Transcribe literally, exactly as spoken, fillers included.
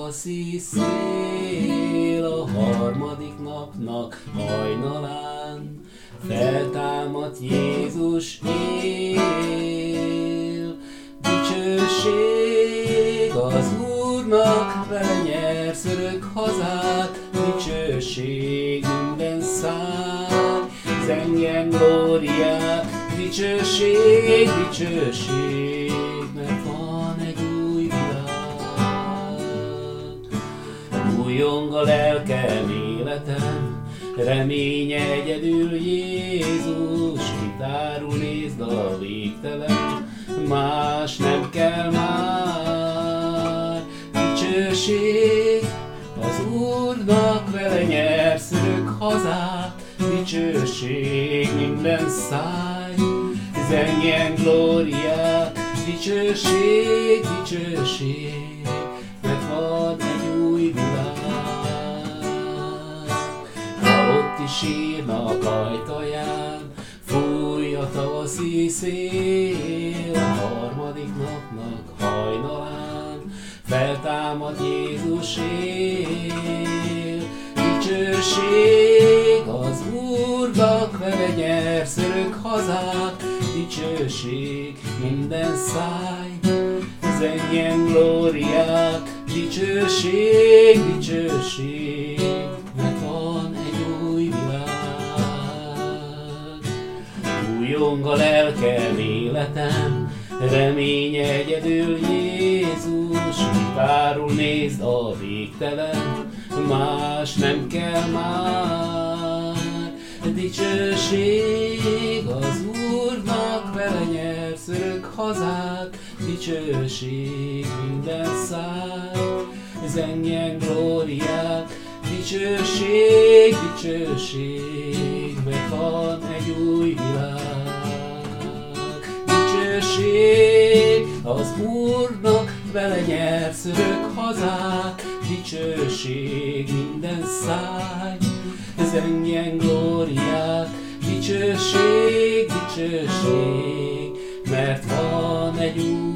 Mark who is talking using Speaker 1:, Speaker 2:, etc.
Speaker 1: tavaszi szél a harmadik napnak hajnalán, feltámadt Jézus él. Dicsőség az Úrnak, vele nyersz örök hazát, dicsőség minden száj, zengjen glóriát, dicsőség, dicsőség, mert van egy új világ. Újjong a lelkem, életem, reménye egyedül Jézus, kitárul nézd a végtelen, más nem kell már. Dicsőség az Úrnak, vele nyersz örök hazát, dicsőség minden száj, zengjen glóriát, dicsőség, dicsőség, mert van egy új világ. Halott is sírnak ajtaján, fúj a tavaszi szél, a harmadik napnak hajnalán, feltámad Jézus él. Dicsőség az Úrnak, vele nyersz örök hazát, dicsőség minden száj, zengjen glóriát, dicsőség, dicsőség, mert van egy új világ. Újjong a lelkem, életem, reménye egyedül Jézus, kitárul nézd a végtelen, más nem kell már. Dicsőség az Úrnak, vele nyersz örök hazát, dicsőség minden száj, zengjen glóriát, dicsőség, dicsőség, mert van egy új világ. Dicsőség az Úrnak, vele nyersz örök hazát, dicsőség minden száj, zengjen glóriát, dicsőség, dicsőség, mert van egy új